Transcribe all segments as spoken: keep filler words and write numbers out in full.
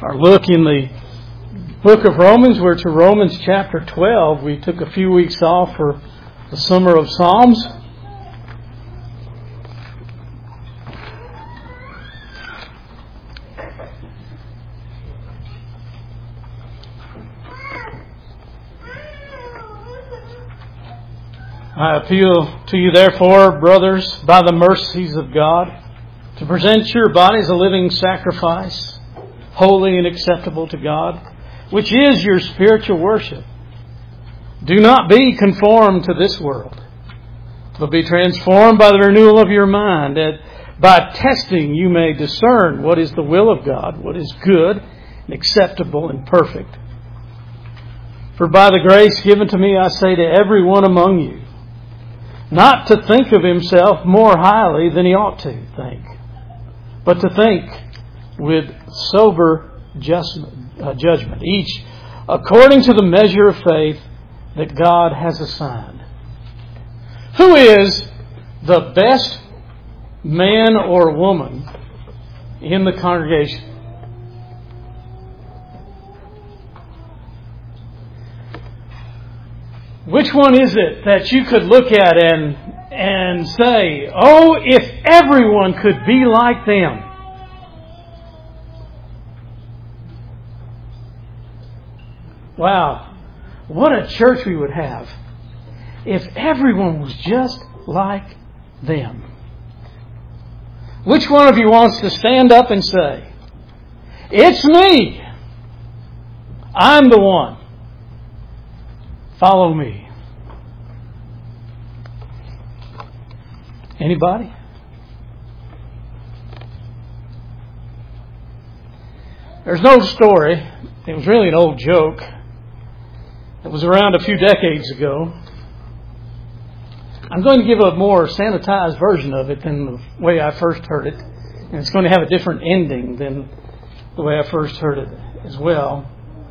our look in the book of Romans. We're to Romans chapter twelve. We took a few weeks off for the summer of Psalms. I appeal to you, therefore, brothers, by the mercies of God, to present your bodies a living sacrifice, holy and acceptable to God, which is your spiritual worship. Do not be conformed to this world, but be transformed by the renewal of your mind, that by testing you may discern what is the will of God, what is good and acceptable and perfect. For by the grace given to me, I say to every one among you, not to think of himself more highly than he ought to think, but to think with sober judgment, uh, judgment, each according to the measure of faith that God has assigned. Who is the best man or woman in the congregation? Which one is it that you could look at and and say, oh, if everyone could be like them? Wow, what a church we would have if everyone was just like them. Which one of you wants to stand up and say, it's me, I'm the one, follow me? Anybody? There's an old story. It was really an old joke. It was around a few decades ago. I'm going to give a more sanitized version of it than the way I first heard it. And it's going to have a different ending than the way I first heard it as well.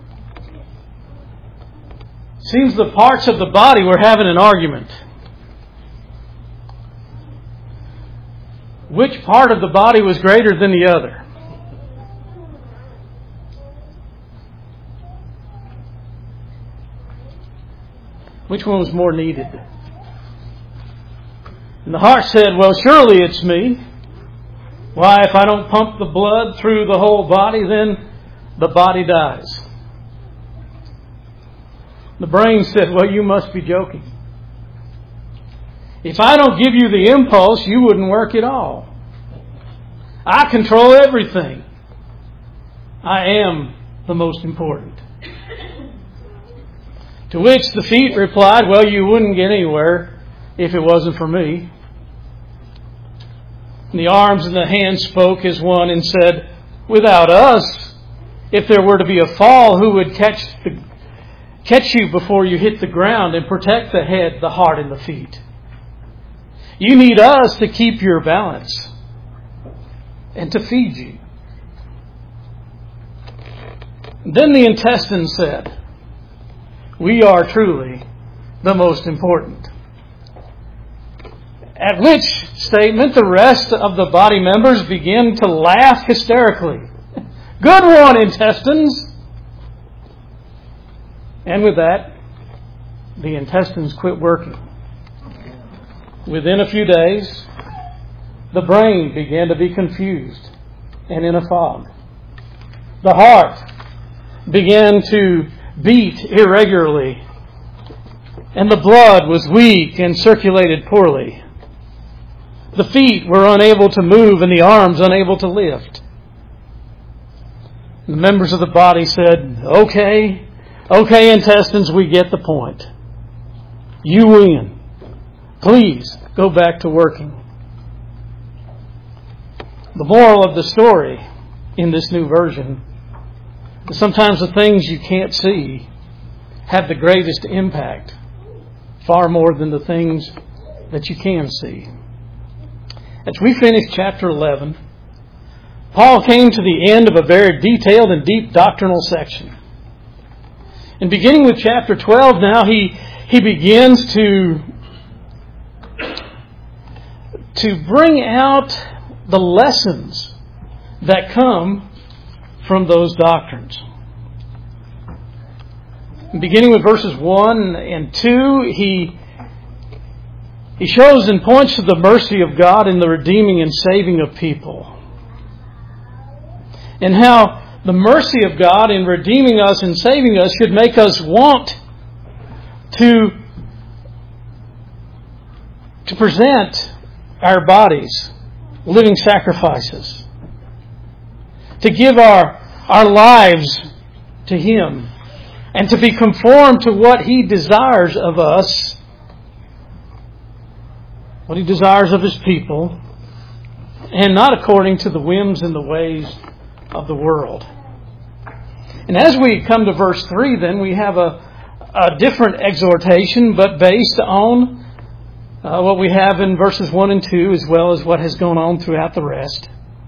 Seems the parts of the body were having an argument. Which part of the body was greater than the other? Which one was more needed? And the heart said, well, surely it's me. Why, if I don't pump the blood through the whole body, then the body dies. The brain said, well, you must be joking. If I don't give you the impulse, you wouldn't work at all. I control everything. I am the most important. To which the feet replied, well, you wouldn't get anywhere if it wasn't for me. And the arms and the hands spoke as one and said, without us, if there were to be a fall, who would catch the, catch you before you hit the ground and protect the head, the heart, and the feet? You need us to keep your balance and to feed you. Then the intestines said, we are truly the most important. At which statement the rest of the body members begin to laugh hysterically. Good one, intestines! And with that, the intestines quit working. Within a few days, the brain began to be confused and in a fog. The heart began to beat irregularly, and the blood was weak and circulated poorly. The feet were unable to move and the arms unable to lift. The members of the body said, okay, okay, intestines, we get the point. You win. Please go back to working. The moral of the story in this new version is sometimes the things you can't see have the greatest impact, far more than the things that you can see. As we finish chapter eleven, Paul came to the end of a very detailed and deep doctrinal section. And beginning with chapter twelve now, he, he begins to to bring out the lessons that come from those doctrines. Beginning with verses one and two, he, he shows and points to the mercy of God in the redeeming and saving of people. And how the mercy of God in redeeming us and saving us should make us want to, to present our bodies living sacrifices, to give our, our lives to Him, and to be conformed to what He desires of us, what He desires of His people, and not according to the whims and the ways of the world. And as we come to verse three, then, we have a, a different exhortation, but based on uh, what we have in verses one and two, as well as what has gone on throughout the rest.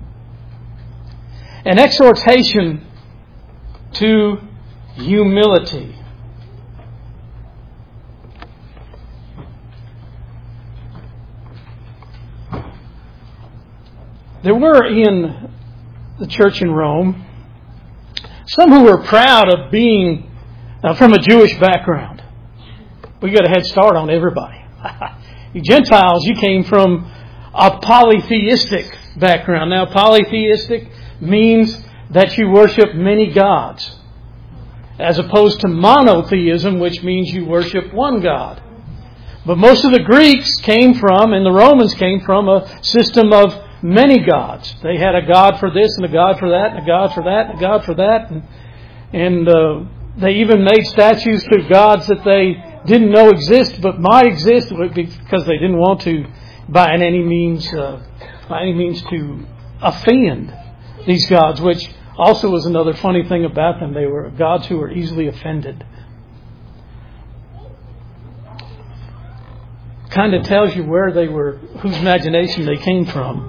An exhortation to humility. There were in the church in Rome some who were proud of being uh, from a Jewish background. We got a head start on everybody. You Gentiles, you came from a polytheistic background. Now, polytheistic means that you worship many gods, as opposed to monotheism, which means you worship one God. But most of the Greeks came from, and the Romans came from, a system of many gods. They had a god for this, and a god for that, and a god for that, and a god for that. And, and uh, they even made statues to gods that they didn't know exist, but might exist, because they didn't want to, by any means, uh, by any means, to offend these gods, which also was another funny thing about them. They were gods who were easily offended. Kind of tells you where they were, whose imagination they came from.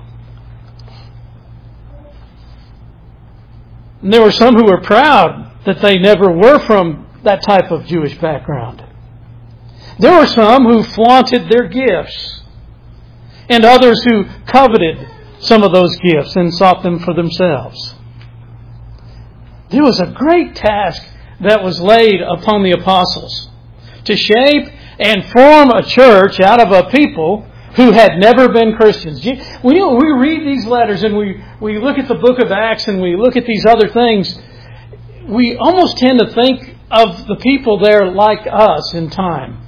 And there were some who were proud that they never were from that type of Jewish background. There were some who flaunted their gifts, and others who coveted some of those gifts and sought them for themselves. There was a great task that was laid upon the apostles to shape and form a church out of a people who had never been Christians. We, we read these letters and we, we look at the book of Acts and we look at these other things. We almost tend to think of the people there like us in time.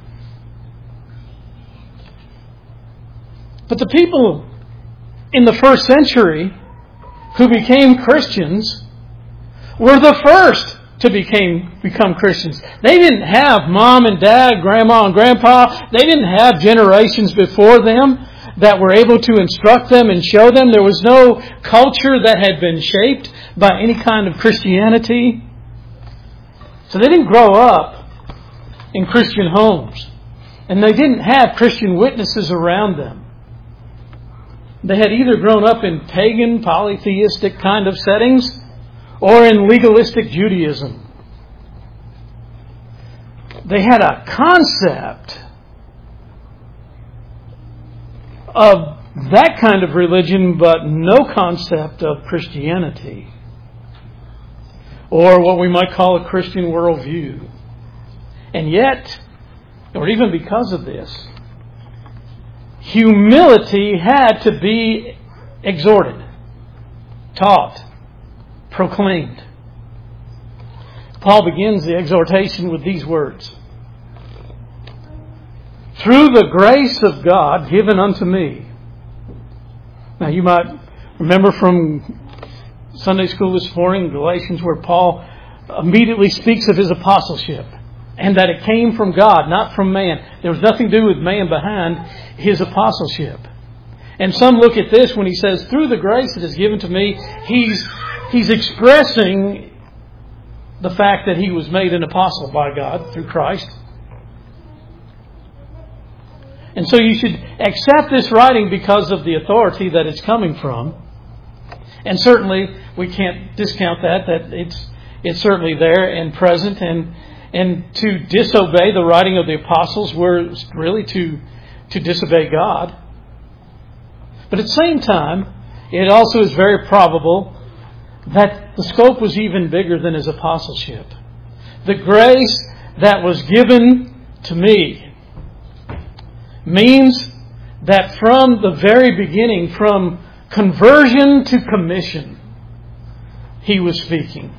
But the people in the first century who became Christians were the first to became, become Christians. They didn't have mom and dad, grandma and grandpa. They didn't have generations before them that were able to instruct them and show them. There was no culture that had been shaped by any kind of Christianity. So they didn't grow up in Christian homes. And they didn't have Christian witnesses around them. They had either grown up in pagan, polytheistic kind of settings or in legalistic Judaism. They had a concept of that kind of religion, but no concept of Christianity, or what we might call a Christian worldview. And yet, or even because of this, humility had to be exhorted, taught, proclaimed. Paul begins the exhortation with these words: through the grace of God given unto me. Now you might remember from Sunday school this morning, Galatians, where Paul immediately speaks of his apostleship and that it came from God, not from man. There was nothing to do with man behind his apostleship. And some look at this when he says, through the grace that is given to me, he's He's expressing the fact that he was made an apostle by God through Christ. And so you should accept this writing because of the authority that it's coming from. And certainly we can't discount that, that it's it's certainly there and present. And and to disobey the writing of the apostles were really to, to disobey God. But at the same time, it also is very probable that the scope was even bigger than his apostleship. The grace that was given to me means that from the very beginning, from conversion to commission, he was speaking.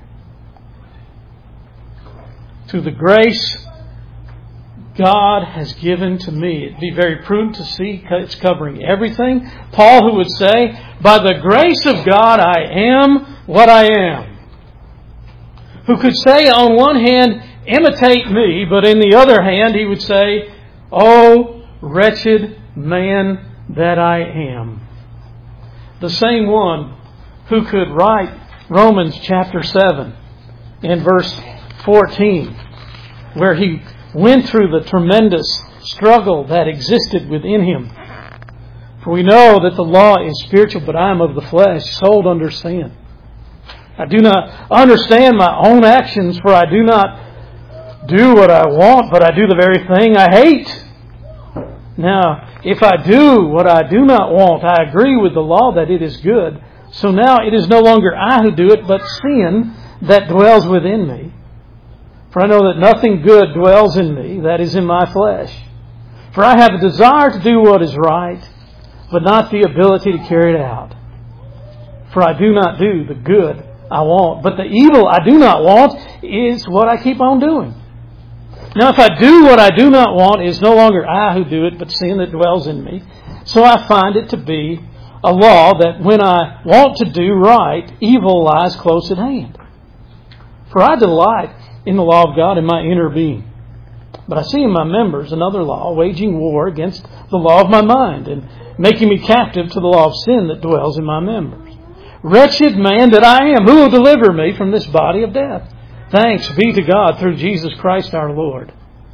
To the grace God has given to me. It'd be very prudent to see it's covering everything. Paul, who would say, by the grace of God I am what I am. Who could say on one hand, imitate me, but in the other hand he would say, oh, wretched man that I am. The same one who could write Romans chapter seven in verse fourteen, where he went through the tremendous struggle that existed within him. For we know that the law is spiritual, but I am of the flesh, sold under sin. I do not understand my own actions, for I do not do what I want, but I do the very thing I hate. Now, if I do what I do not want, I agree with the law that it is good. So now it is no longer I who do it, but sin that dwells within me. For I know that nothing good dwells in me, that is in my flesh. For I have a desire to do what is right, but not the ability to carry it out. For I do not do the good I want, but the evil I do not want is what I keep on doing. Now if I do what I do not want, it is no longer I who do it, but sin that dwells in me. So I find it to be a law that when I want to do right, evil lies close at hand. For I delight in the law of God in my inner being. But I see in my members another law, waging war against the law of my mind, and making me captive to the law of sin that dwells in my members. Wretched man that I am, who will deliver me from this body of death? Thanks be to God through Jesus Christ our Lord.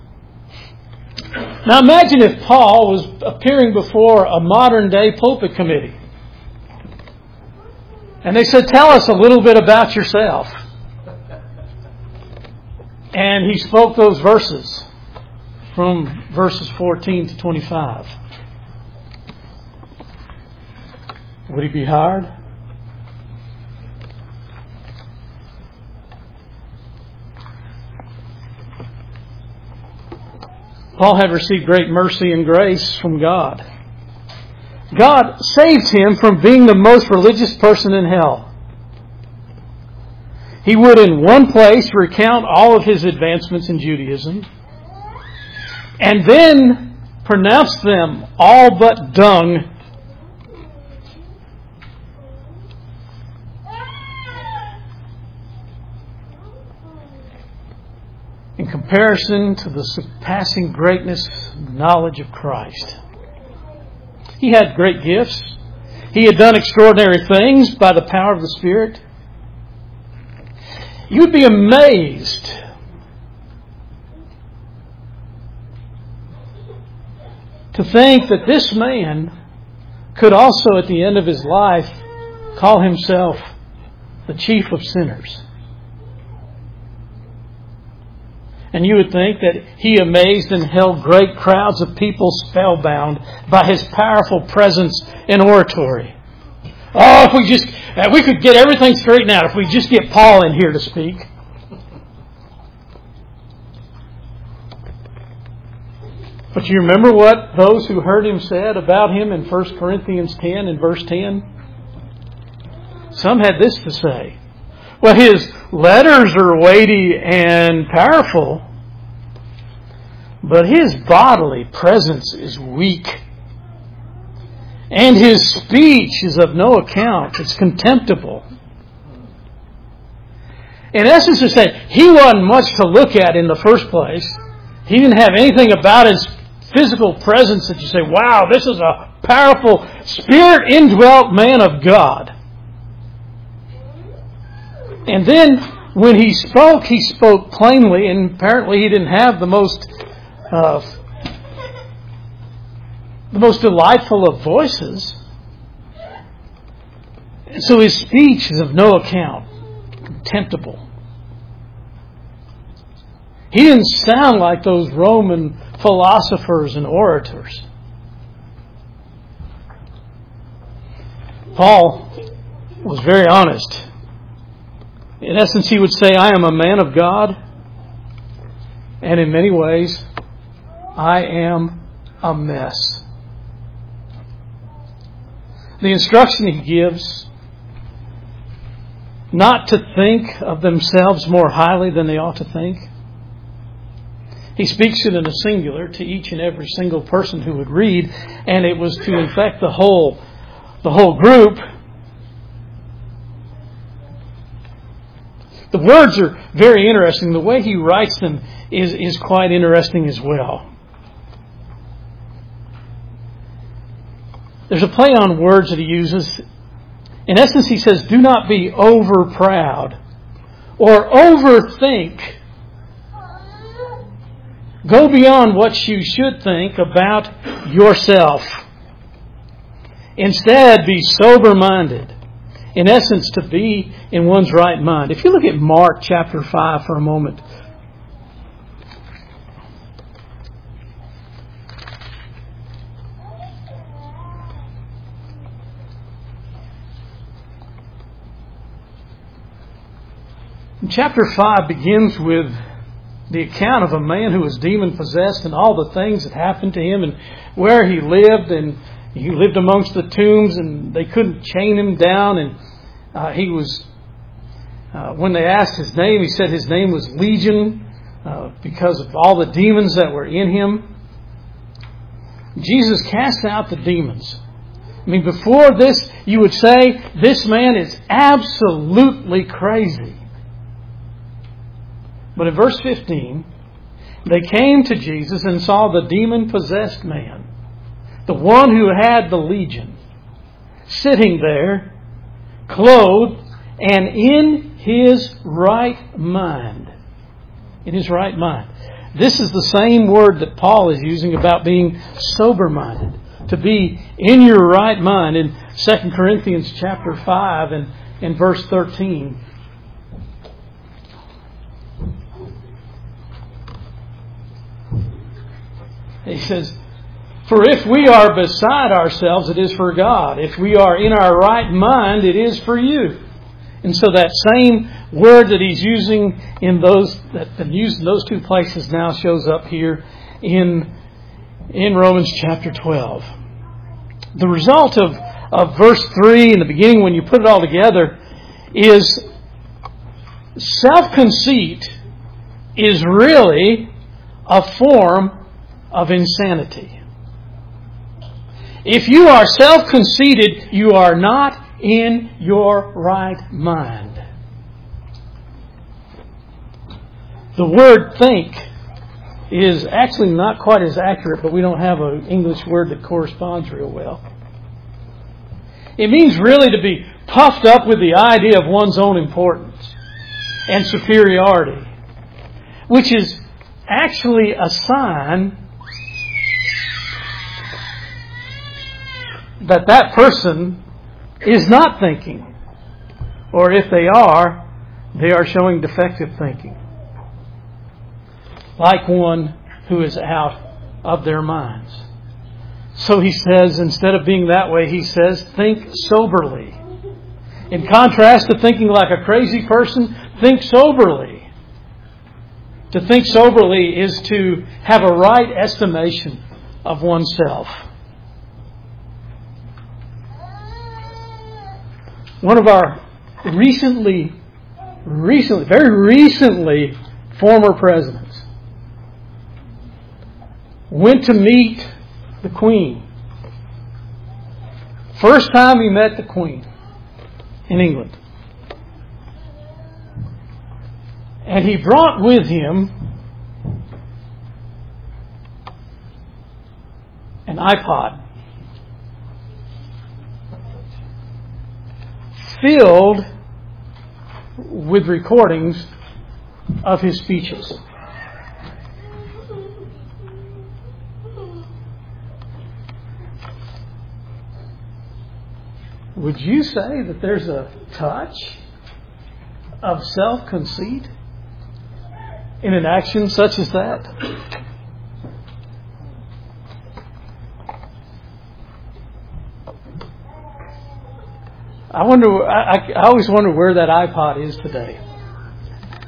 Now imagine if Paul was appearing before a modern day pulpit committee. And they said, tell us a little bit about yourself. And he spoke those verses from verses fourteen to twenty-five. Would he be hired? Paul had received great mercy and grace from God. God saved him from being the most religious person in hell. He would in one place recount all of his advancements in Judaism and then pronounce them all but dung in comparison to the surpassing greatness and knowledge of Christ. He had great gifts. He had done extraordinary things by the power of the Spirit. You'd be amazed to think that this man could also at the end of his life call himself the chief of sinners. And you would think that he amazed and held great crowds of people spellbound by his powerful presence and oratory. Oh, if we just, if we could get everything straightened out, if we just get Paul in here to speak. But you remember what those who heard him said about him in First Corinthians ten and verse ten? Some had this to say. Well, his letters are weighty and powerful, but his bodily presence is weak. And his speech is of no account. It's contemptible. In essence, to say, he wasn't much to look at in the first place. He didn't have anything about his physical presence that you say, wow, this is a powerful, spirit-indwelt man of God. And then, when he spoke, he spoke plainly, and apparently he didn't have the most uh, the most delightful of voices. And so his speech is of no account, contemptible. He didn't sound like those Roman philosophers and orators. Paul was very honest In essence, he would say, I am a man of God, and in many ways, I am a mess. The instruction he gives, not to think of themselves more highly than they ought to think. He speaks it in a singular to each and every single person who would read, and it was to infect the whole, the whole group. The words are very interesting. The way he writes them is, is quite interesting as well. There's a play on words that he uses. In essence, he says, do not be over proud or overthink. Go beyond what you should think about yourself. Instead, be sober-minded. In essence, to be in one's right mind. If you look at Mark chapter five for a moment. Chapter five begins with the account of a man who was demon-possessed and all the things that happened to him and where he lived. And he lived amongst the tombs and they couldn't chain him down. And uh, he was, uh, when they asked his name, he said his name was Legion uh, because of all the demons that were in him. Jesus cast out the demons. I mean, before this, you would say, this man is absolutely crazy. But in verse fifteen, they came to Jesus and saw the demon-possessed man, the one who had the legion, sitting there, clothed and in his right mind. In his right mind. This is the same word that Paul is using about being sober-minded. To be in your right mind in Second Corinthians chapter five and in verse thirteen. He says, for if we are beside ourselves, it is for God. If we are in our right mind, it is for you. And so that same word that he's using in those that been used in those two places now shows up here in, in Romans chapter twelve. The result of, of verse three in the beginning, when you put it all together, is self-conceit is really a form of insanity. If you are self-conceited, you are not in your right mind. The word think is actually not quite as accurate, but we don't have an English word that corresponds real well. It means really to be puffed up with the idea of one's own importance and superiority, which is actually a sign that that person is not thinking. Or if they are, they are showing defective thinking. Like one who is out of their minds. So he says, instead of being that way, he says, think soberly. In contrast to thinking like a crazy person, think soberly. To think soberly is to have a right estimation of oneself. One of our recently, recently, very recently, former presidents went to meet the Queen. First time he met the Queen in England. And he brought with him an iPod filled with recordings of his speeches. Would you say that there's a touch of self-conceit in an action such as that? I wonder. I, I always wonder where that iPod is today.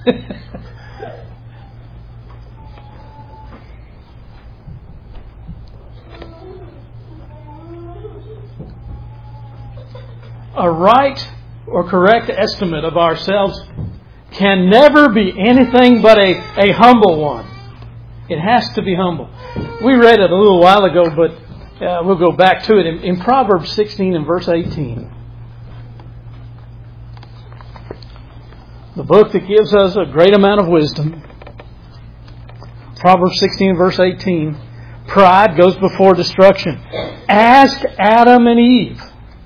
A right or correct estimate of ourselves can never be anything but a, a humble one. It has to be humble. We read it a little while ago, but uh, we'll go back to it in, in Proverbs sixteen and verse eighteen. The book that gives us a great amount of wisdom. Proverbs sixteen and verse eighteen. Pride goes before destruction. Ask Adam and Eve.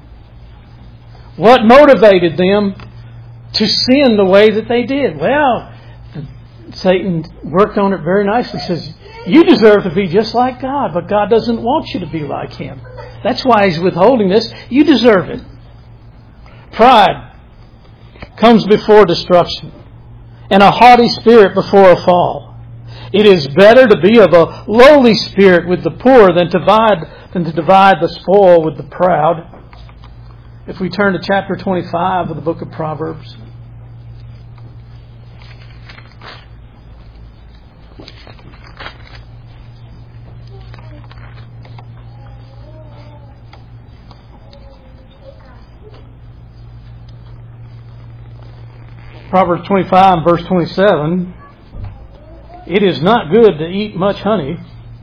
What motivated them to sin the way that they did? Well, Satan worked on it very nicely. He says, you deserve to be just like God, but God doesn't want you to be like Him. That's why He's withholding this. You deserve it. Pride comes before destruction, and a haughty spirit before a fall. It is better to be of a lowly spirit with the poor than to divide, than to divide the spoil with the proud. If we turn to chapter twenty-five of the book of Proverbs. Proverbs twenty-five, verse twenty-seven. It is not good to eat much honey,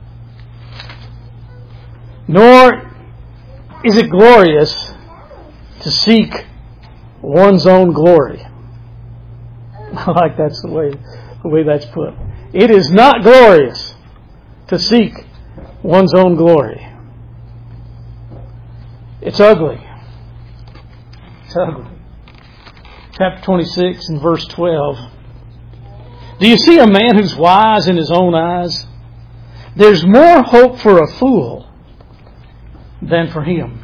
nor is it glorious to seek one's own glory. I like that's the way the way that's put. It is not glorious to seek one's own glory. It's ugly. It's ugly. Chapter twenty-six and verse twelve. Do you see a man who's wise in his own eyes? There's more hope for a fool than for him.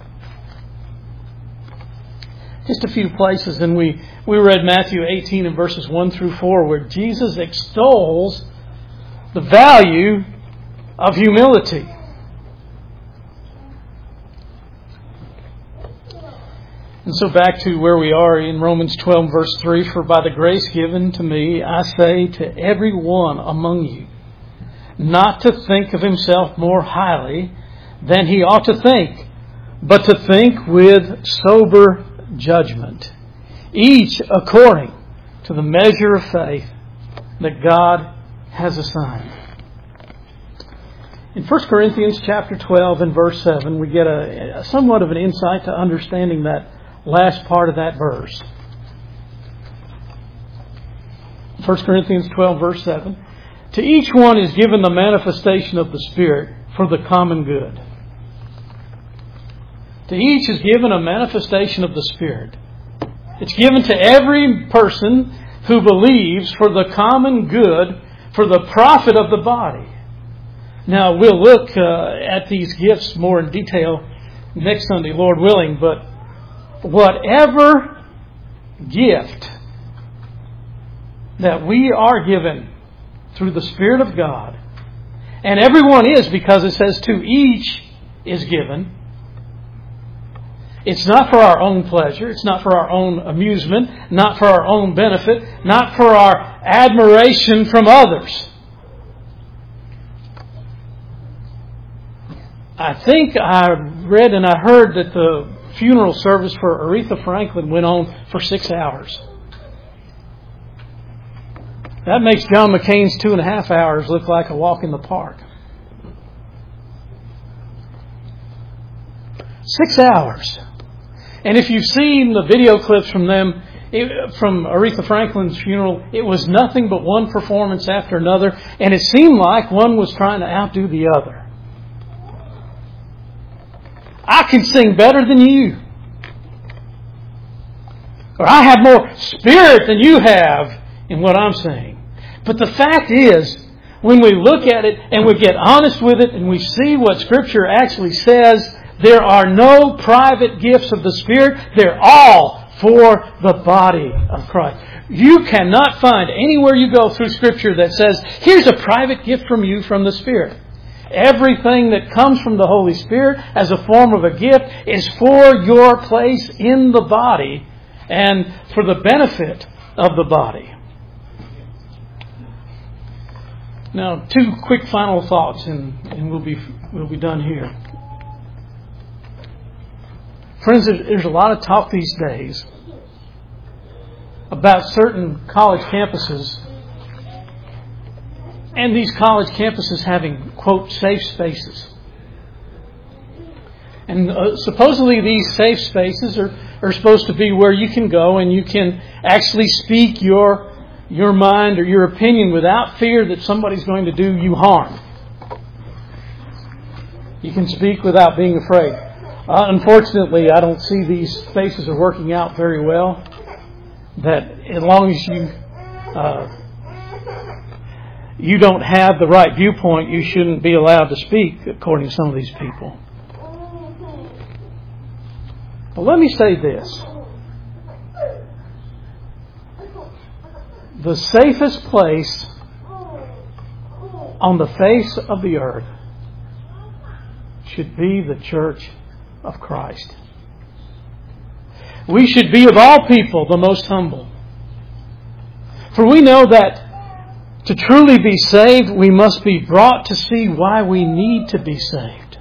Just a few places, and we, we read Matthew eighteen and verses one through four, where Jesus extols the value of humility. And so back to where we are in Romans twelve, verse three, for by the grace given to me, I say to every one among you, not to think of himself more highly than he ought to think, but to think with sober judgment, each according to the measure of faith that God has assigned. In First Corinthians chapter twelve and verse seven, we get a, a somewhat of an insight to understanding that last part of that verse. First Corinthians twelve, verse seven. To each one is given the manifestation of the Spirit for the common good. To each is given a manifestation of the Spirit. It's given to every person who believes for the common good, for the profit of the body. Now, we'll look uh, at these gifts more in detail next Sunday, Lord willing, but whatever gift that we are given through the Spirit of God, and everyone is, because it says to each is given, it's not for our own pleasure, it's not for our own amusement, not for our own benefit, not for our admiration from others. I think I read and I heard that the funeral service for Aretha Franklin went on for six hours. That makes John McCain's two and a half hours look like a walk in the park. Six hours. And if you've seen the video clips from them, it, from Aretha Franklin's funeral, it was nothing but one performance after another, and it seemed like one was trying to outdo the other. I can sing better than you. Or I have more spirit than you have in what I'm saying. But the fact is, when we look at it and we get honest with it and we see what Scripture actually says, there are no private gifts of the Spirit. They're all for the body of Christ. You cannot find anywhere you go through Scripture that says, here's a private gift from you from the Spirit. Everything that comes from the Holy Spirit as a form of a gift is for your place in the body and for the benefit of the body. Now, two quick final thoughts, and, and we'll be we'll be done here. Friends, there's a lot of talk these days about certain college campuses, and these college campuses having, quote, safe spaces. And uh, supposedly these safe spaces are, are supposed to be where you can go and you can actually speak your your mind or your opinion without fear that somebody's going to do you harm. You can speak without being afraid. Uh, unfortunately, I don't see these spaces are working out very well. That as long as you uh, you don't have the right viewpoint, you shouldn't be allowed to speak, according to some of these people. But let me say this. The safest place on the face of the earth should be the church of Christ. We should be of all people the most humble. For we know that to truly be saved, we must be brought to see why we need to be saved.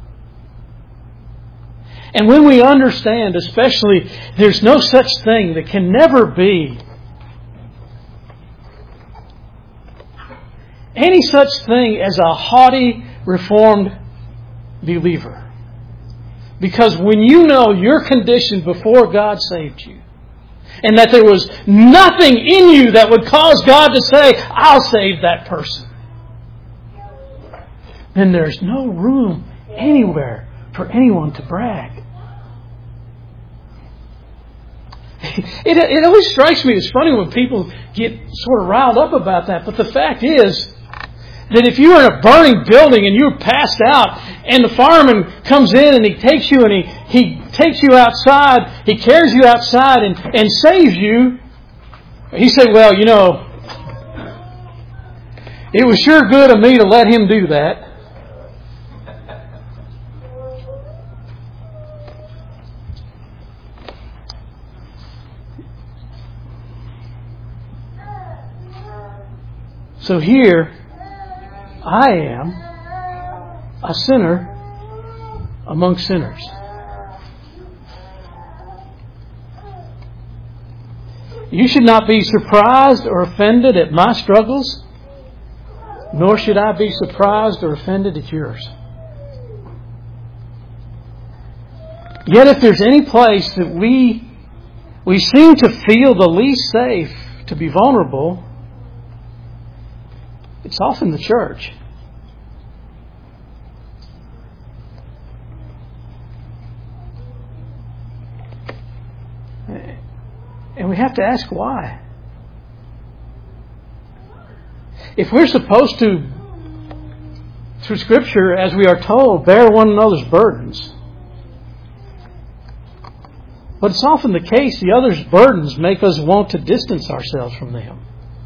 And when we understand, especially, there's no such thing that can never be any such thing as a haughty, reformed believer. Because when you know your condition before God saved you, and that there was nothing in you that would cause God to say, I'll save that person, then there's no room anywhere for anyone to brag. It, it always strikes me, it's funny when people get sort of riled up about that, but the fact is that if you are in a burning building and you're passed out and the fireman comes in and he takes you and he, he takes you outside, he carries you outside and, and saves you, he said, well, you know, it was sure good of me to let him do that. So here, I am a sinner among sinners. You should not be surprised or offended at my struggles, nor should I be surprised or offended at yours. Yet if there's any place that we we seem to feel the least safe to be vulnerable, it's often the church. And we have to ask why. If we're supposed to, through Scripture, as we are told, bear one another's burdens, but it's often the case the other's burdens make us want to distance ourselves from them.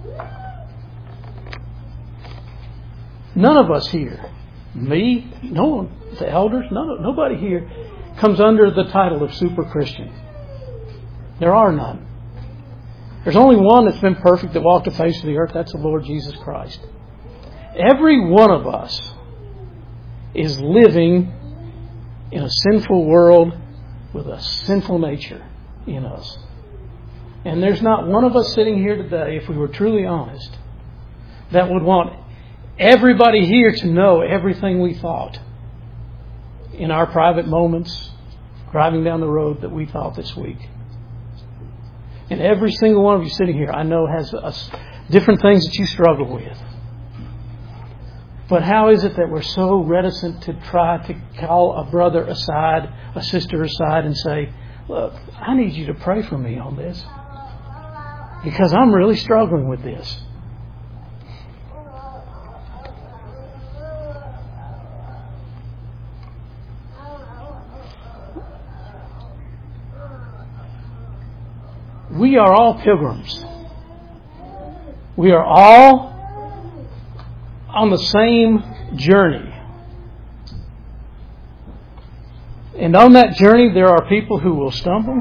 None of us here, me, no one, the elders, none, nobody here comes under the title of super Christian. There are none. There's only one that's been perfect that walked the face of the earth. That's the Lord Jesus Christ. Every one of us is living in a sinful world with a sinful nature in us. And there's not one of us sitting here today, if we were truly honest, that would want everybody here to know everything we thought in our private moments, driving down the road that we thought this week. And every single one of you sitting here, I know, has a, different things that you struggle with. But how is it that we're so reticent to try to call a brother aside, a sister aside, and say, look, I need you to pray for me on this, because I'm really struggling with this. We are all pilgrims. We are all on the same journey. And on that journey, there are people who will stumble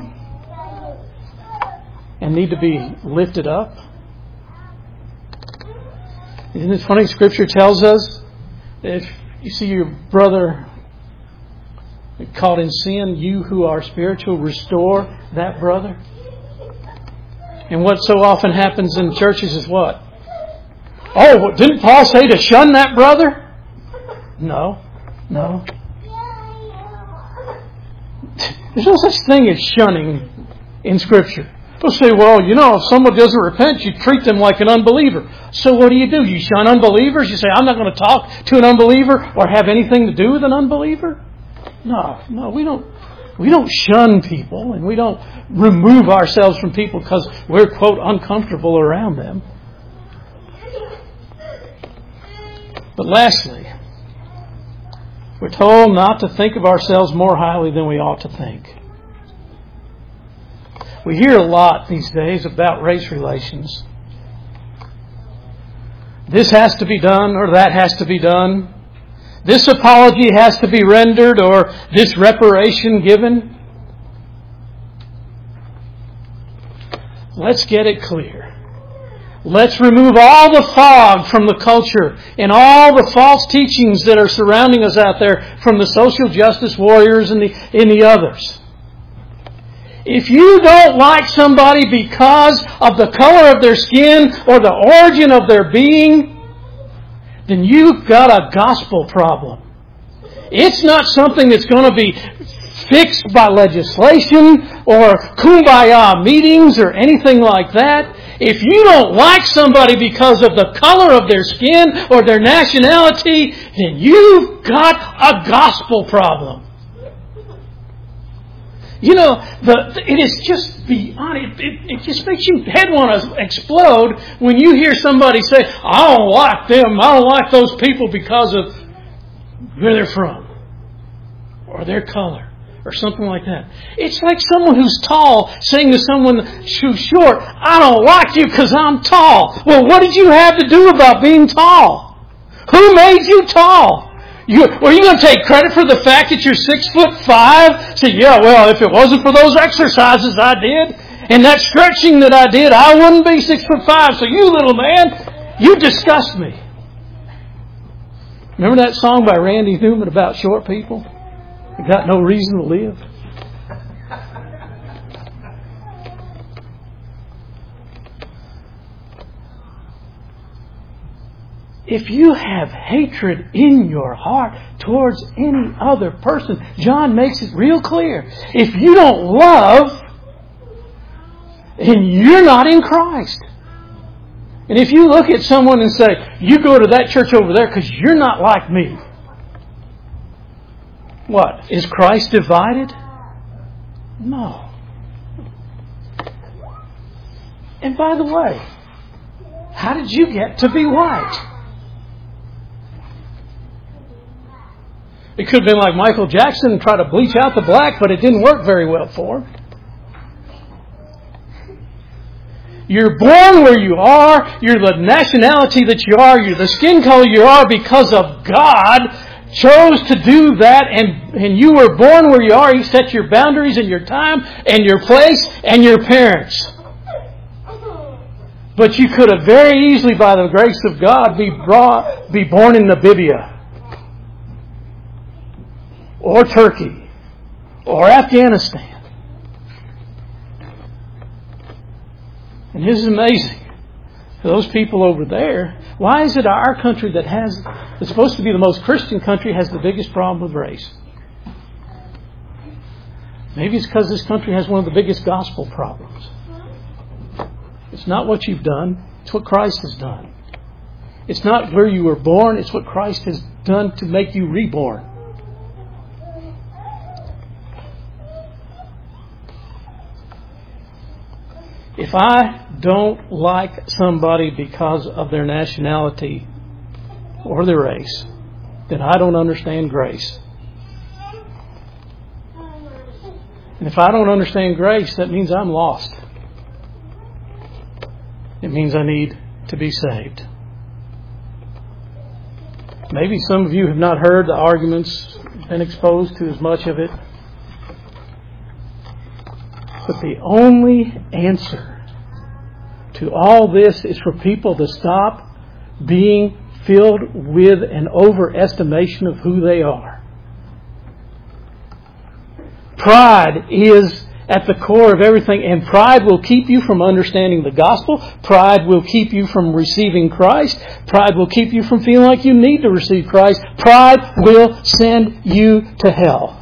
and need to be lifted up. Isn't it funny? Scripture tells us that if you see your brother caught in sin, you who are spiritual, restore that brother. And what so often happens in churches is what? Oh, didn't Paul say to shun that brother? No, no. There's no such thing as shunning in Scripture. They'll say, well, you know, if someone doesn't repent, you treat them like an unbeliever. So what do you do? You shun unbelievers? You say, I'm not going to talk to an unbeliever or have anything to do with an unbeliever? No, no, we don't. We don't shun people and we don't remove ourselves from people because we're, quote, uncomfortable around them. But lastly, we're told not to think of ourselves more highly than we ought to think. We hear a lot these days about race relations. This has to be done or that has to be done. This apology has to be rendered or this reparation given. Let's get it clear. Let's remove all the fog from the culture and all the false teachings that are surrounding us out there from the social justice warriors and the, and the others. If you don't like somebody because of the color of their skin or the origin of their being, then you've got a gospel problem. It's not something that's going to be fixed by legislation or kumbaya meetings or anything like that. If you don't like somebody because of the color of their skin or their nationality, then you've got a gospel problem. You know, the, it is just beyond, it, it, it just makes your head want to explode when you hear somebody say, I don't like them, I don't like those people because of where they're from, or their color, or something like that. It's like someone who's tall saying to someone who's short, I don't like you because I'm tall. Well, what did you have to do about being tall? Who made you tall? You, are you going to take credit for the fact that you're six foot five? Say, yeah, well, if it wasn't for those exercises I did and that stretching that I did, I wouldn't be six foot five. So you little man, you disgust me. Remember that song by Randy Newman about short people? They got no reason to live. If you have hatred in your heart towards any other person, John makes it real clear. If you don't love, then you're not in Christ. And if you look at someone and say, you go to that church over there because you're not like me. What? Is Christ divided? No. And by the way, how did you get to be white? It could have been like Michael Jackson and try to bleach out the black, but it didn't work very well for him. You're born where you are. You're the nationality that you are. You're the skin color you are because of God chose to do that. And, and you were born where you are. He set your boundaries and your time and your place and your parents. But you could have very easily, by the grace of God, be brought, be born in Namibia, or Turkey, or Afghanistan. And this is amazing. For those people over there, why is it our country that has, that's supposed to be the most Christian country, has the biggest problem with race? Maybe it's because this country has one of the biggest gospel problems. It's not what you've done, it's what Christ has done. It's not where you were born, it's what Christ has done to make you reborn. If I don't like somebody because of their nationality or their race, then I don't understand grace. And if I don't understand grace, that means I'm lost. It means I need to be saved. Maybe some of you have not heard the arguments, been exposed to as much of it. But the only answer to all this is for people to stop being filled with an overestimation of who they are. Pride is at the core of everything, and pride will keep you from understanding the gospel. Pride will keep you from receiving Christ. Pride will keep you from feeling like you need to receive Christ. Pride will send you to hell.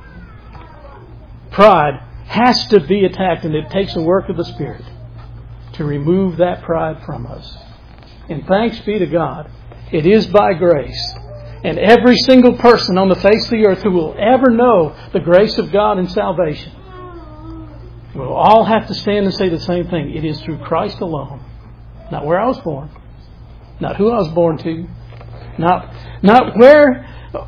Pride has to be attacked, and it takes the work of the Spirit to remove that pride from us. And thanks be to God, it is by grace. And every single person on the face of the earth who will ever know the grace of God and salvation will all have to stand and say the same thing. It is through Christ alone. Not where I was born. Not who I was born to. Not, not where...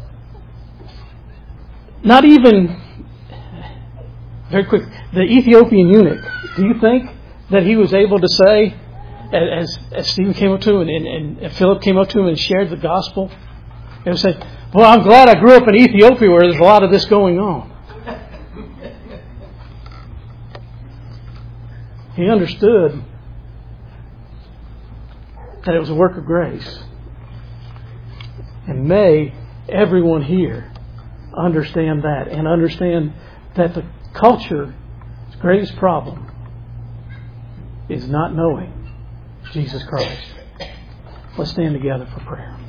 Not even... Very quick. The Ethiopian eunuch. Do you think that he was able to say, as, as Stephen came up to him and, and, and Philip came up to him and shared the gospel, and said, well, I'm glad I grew up in Ethiopia where there's a lot of this going on. He understood that it was a work of grace. And may everyone here understand that and understand that the culture's greatest problem is not knowing Jesus Christ. Let's stand together for prayer.